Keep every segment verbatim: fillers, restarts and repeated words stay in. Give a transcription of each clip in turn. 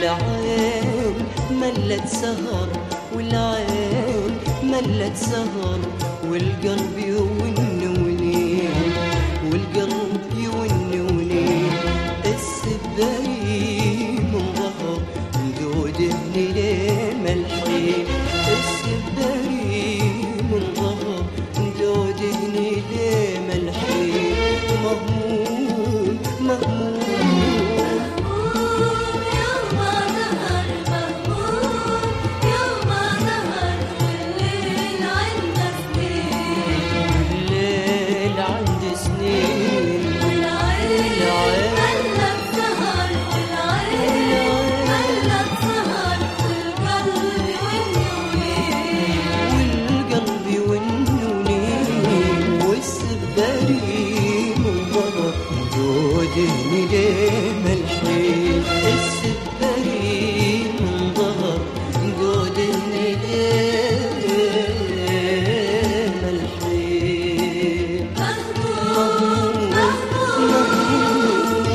والعين ملت سهر، والعين ملت سهر، والقلب يونوني، والقلب يونوني. السبايم من ظهر ذودني ليه ملحين، السبايم من ظهر ذودني ليه ملحين. مهموم مهموم دهني ليه ملحين. السباري من ظهر دودني ليه ملحين. مهموم مهموم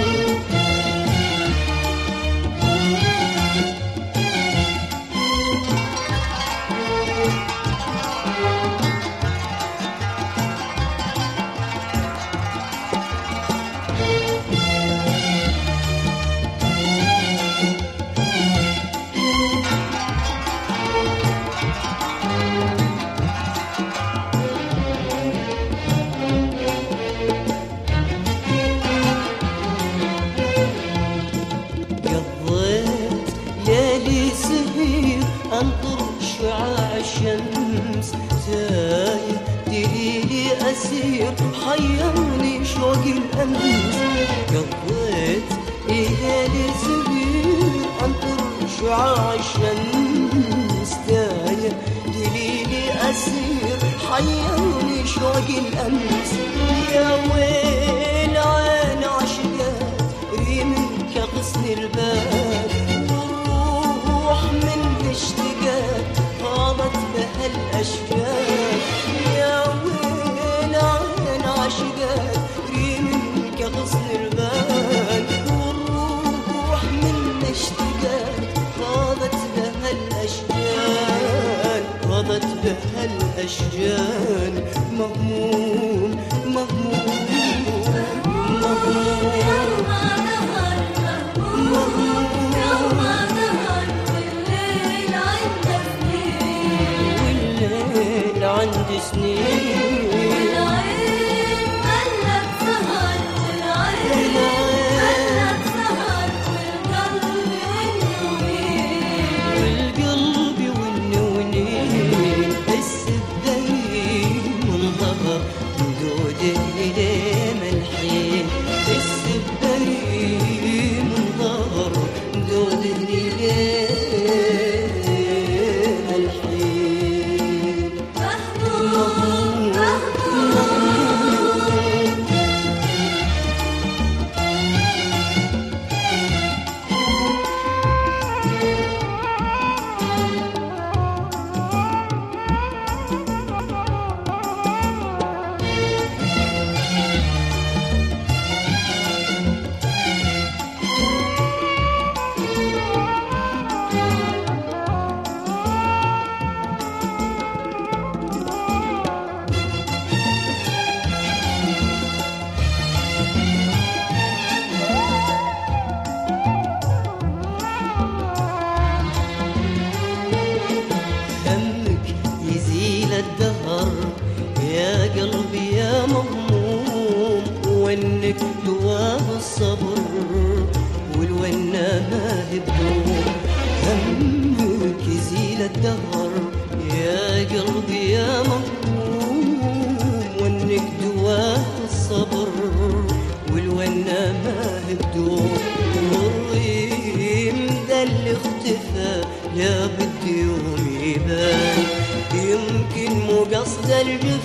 انطر شعاع الشمس، تايه دليلي اسير حيرني شوق الامس. قضيت ليالي سهير انطر شعاع الشمس، تايه دليلي اسير حيرني شوق الامس. يا ويل عين عشقات ريمك غصن الباب، اشتقت طابت بها الأشجار. يا ويل عين عشقت ريمك غصن البال، والروح من اشتقت طابت بها الأشجار، طابت بها الأشجار. مهموم مهموم مهموم عندي سنين، والعين ملت سهر، والعين ملت سهر، والقلب والنونين، والقلب والنونين. السبايم من ظهر دودني ليه ملحين، السبايم من ظهر دودني ليه الدهر. يا قلبي يا مهموم، وانك دواب الصبر والونا ما هبدوم. همك يزيل الدهر يا قلبي يا مهموم، وانك دواب الصبر والونا ما هبدوم. والريم ذا اللي اختفى لا بدي يوم يبان، يمكن مو قصد الجبال